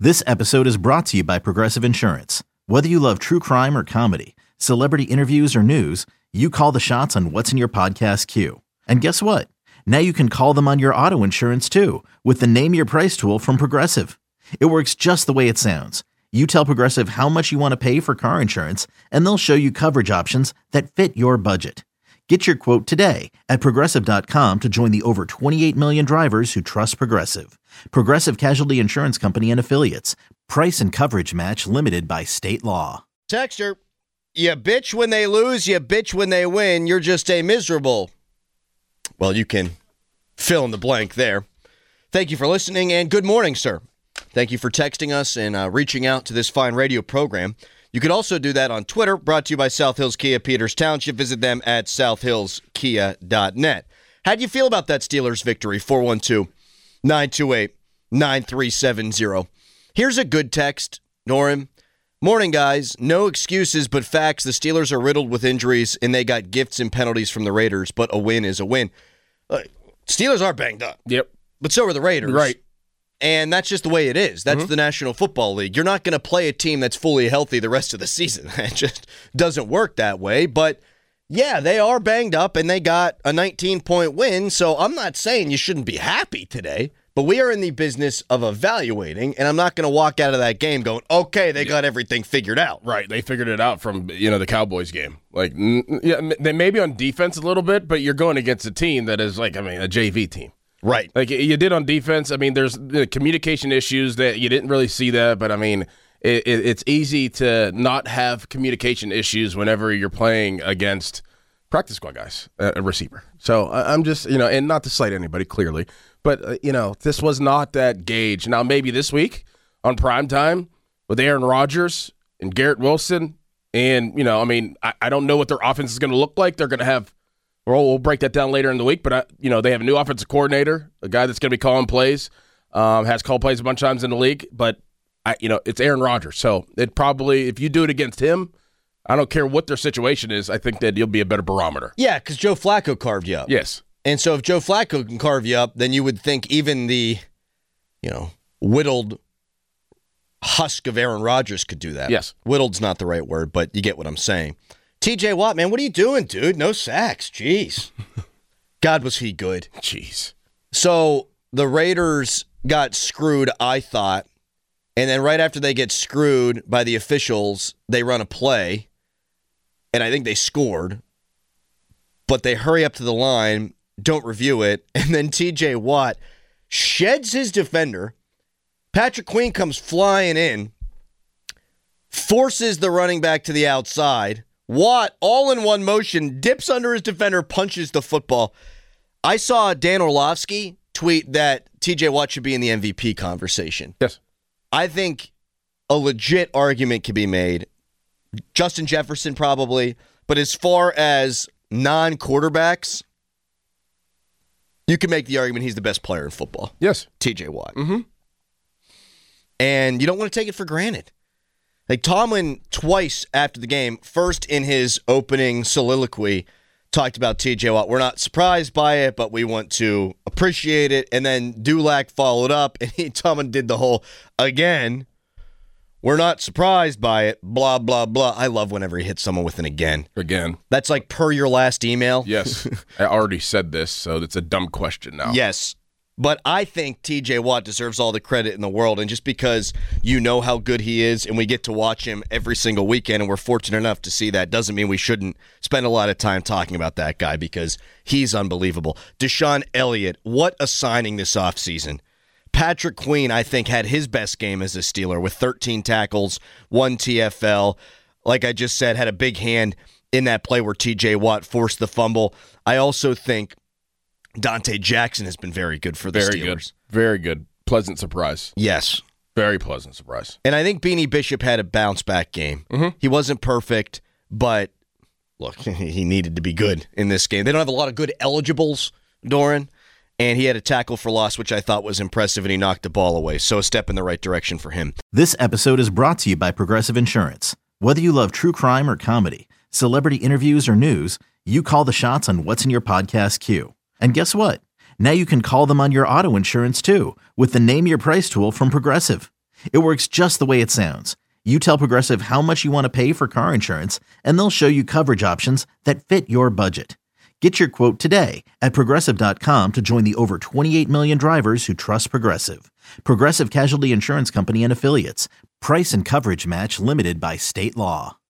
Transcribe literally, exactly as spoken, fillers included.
This episode is brought to you by Progressive Insurance. Whether you love true crime or comedy, celebrity interviews or news, you call the shots on what's in your podcast queue. And guess what? Now you can call them on your auto insurance too with the Name Your Price tool from Progressive. It works just the way it sounds. You tell Progressive how much you want to pay for car insurance, and they'll show you coverage options that fit your budget. Get your quote today at Progressive dot com to join the over twenty-eight million drivers who trust Progressive. Progressive Casualty Insurance Company and Affiliates. Price and coverage match limited by state law. Texter, you bitch when they lose, you bitch when they win. You're just a miserable. Well, you can fill in the blank there. Thank you for listening, and good morning, sir. Thank you for texting us and uh, reaching out to this fine radio program. You could also do that on Twitter, brought to you by South Hills Kia Peters Township. Visit them at south hills kia dot net. How do you feel about that Steelers victory? four one two, nine two eight, nine three seven zero. Here's a good text, Norin. Morning, guys. No excuses, but facts. The Steelers are riddled with injuries, and they got gifts and penalties from the Raiders, but a win is a win. Uh, Steelers are banged up. Yep. But so are the Raiders. Right. And that's just the way it is. That's mm-hmm. the National Football League. You're not going to play a team that's fully healthy the rest of the season. It just doesn't work that way. But, yeah, they are banged up, and they got a nineteen-point win. So I'm not saying you shouldn't be happy today. But we are in the business of evaluating, and I'm not going to walk out of that game going, okay, they got everything figured out. Right. They figured it out from, you know, the Cowboys game. Like, yeah, they may be on defense a little bit, but you're going against a team that is, like, I mean, a J V team. Right. Like you did on defense. I mean, there's the communication issues that you didn't really see that, but I mean, it, it, it's easy to not have communication issues whenever you're playing against practice squad guys, a receiver. So I'm just, you know, and not to slight anybody clearly, but, uh, you know, this was not that gauge. Now, maybe this week on primetime with Aaron Rodgers and Garrett Wilson, and, you know, I mean, I, I don't know what their offense is going to look like. They're going to have We'll, we'll break that down later in the week, but, I, you know, they have a new offensive coordinator, a guy that's going to be calling plays, um, has called plays a bunch of times in the league, but, I, you know, it's Aaron Rodgers. So it probably, if you do it against him, I don't care what their situation is, I think that you'll be a better barometer. Yeah, because Joe Flacco carved you up. Yes. And so if Joe Flacco can carve you up, then you would think even the, you know, whittled husk of Aaron Rodgers could do that. Yes. Whittled's not the right word, but you get what I'm saying. T J Watt, man, what are you doing, dude? No sacks. Jeez. God, was he good. Jeez. So the Raiders got screwed, I thought, and then right after they get screwed by the officials, they run a play, and I think they scored, but they hurry up to the line, don't review it, and then T J Watt sheds his defender. Patrick Queen comes flying in, forces the running back to the outside. Watt, all in one motion, dips under his defender, punches the football. I saw Dan Orlovsky tweet that T J Watt should be in the M V P conversation. Yes. I think a legit argument can be made. Justin Jefferson probably, but as far as non-quarterbacks, you can make the argument he's the best player in football. Yes. T J Watt. Mm-hmm. And you don't want to take it for granted. Like Tomlin twice after the game, first in his opening soliloquy, talked about T J Watt. We're not surprised by it, but we want to appreciate it. And then Dulac followed up, and he, Tomlin did the whole, again, we're not surprised by it, blah, blah, blah. I love whenever he hits someone with an again. Again. That's like per your last email. Yes. I already said this, so it's a dumb question now. Yes. But I think T J Watt deserves all the credit in the world, and just because you know how good he is and we get to watch him every single weekend and we're fortunate enough to see that doesn't mean we shouldn't spend a lot of time talking about that guy because he's unbelievable. Deshaun Elliott, what a signing this offseason. Patrick Queen, I think, had his best game as a Steeler with thirteen tackles, one T F L. Like I just said, had a big hand in that play where T J Watt forced the fumble. I also think Dante Jackson has been very good for the very Steelers. Good. Very good. Pleasant surprise. Yes. Very pleasant surprise. And I think Beanie Bishop had a bounce-back game. Mm-hmm. He wasn't perfect, but look, he needed to be good in this game. They don't have a lot of good eligibles, Doran, and he had a tackle for loss, which I thought was impressive, and he knocked the ball away. So a step in the right direction for him. This episode is brought to you by Progressive Insurance. Whether you love true crime or comedy, celebrity interviews or news, you call the shots on what's in your podcast queue. And guess what? Now you can call them on your auto insurance too with the Name Your Price tool from Progressive. It works just the way it sounds. You tell Progressive how much you want to pay for car insurance, and they'll show you coverage options that fit your budget. Get your quote today at Progressive dot com to join the over twenty-eight million drivers who trust Progressive. Progressive Casualty Insurance Company and Affiliates. Price and coverage match limited by state law.